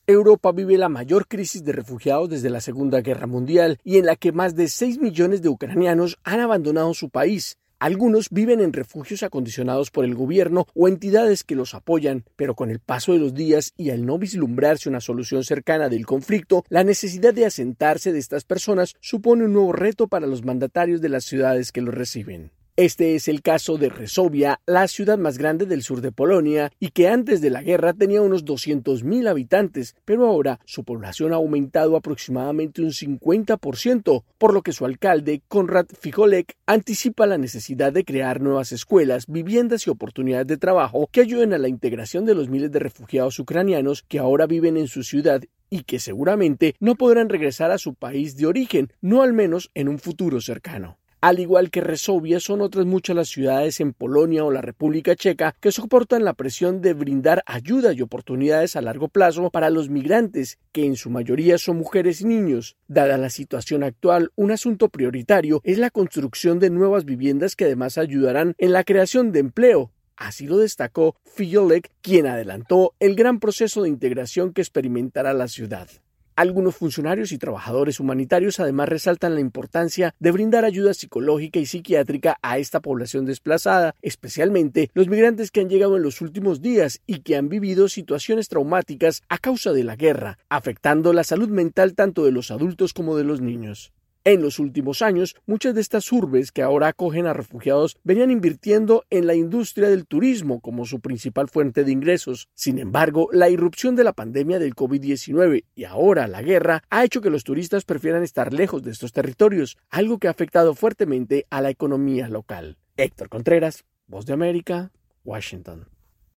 Europa vive la mayor crisis de refugiados desde la Segunda Guerra Mundial y en la que más de 6 millones de ucranianos han abandonado su país. Algunos viven en refugios acondicionados por el gobierno o entidades que los apoyan, pero con el paso de los días y al no vislumbrarse una solución cercana del conflicto, la necesidad de asentarse de estas personas supone un nuevo reto para los mandatarios de las ciudades que los reciben. Este es el caso de Rzeszów, la ciudad más grande del sur de Polonia y que antes de la guerra tenía unos 200.000 habitantes, pero ahora su población ha aumentado aproximadamente un 50%, por lo que su alcalde, Konrad Fijolek, anticipa la necesidad de crear nuevas escuelas, viviendas y oportunidades de trabajo que ayuden a la integración de los miles de refugiados ucranianos que ahora viven en su ciudad y que seguramente no podrán regresar a su país de origen, no al menos en un futuro cercano. Al igual que Rzeszów, son otras muchas las ciudades en Polonia o la República Checa que soportan la presión de brindar ayuda y oportunidades a largo plazo para los migrantes, que en su mayoría son mujeres y niños. Dada la situación actual, un asunto prioritario es la construcción de nuevas viviendas que además ayudarán en la creación de empleo. Así lo destacó Fijolek, quien adelantó el gran proceso de integración que experimentará la ciudad. Algunos funcionarios y trabajadores humanitarios además resaltan la importancia de brindar ayuda psicológica y psiquiátrica a esta población desplazada, especialmente los migrantes que han llegado en los últimos días y que han vivido situaciones traumáticas a causa de la guerra, afectando la salud mental tanto de los adultos como de los niños. En los últimos años, muchas de estas urbes que ahora acogen a refugiados venían invirtiendo en la industria del turismo como su principal fuente de ingresos. Sin embargo, la irrupción de la pandemia del COVID-19 y ahora la guerra ha hecho que los turistas prefieran estar lejos de estos territorios, algo que ha afectado fuertemente a la economía local. Héctor Contreras, Voz de América, Washington.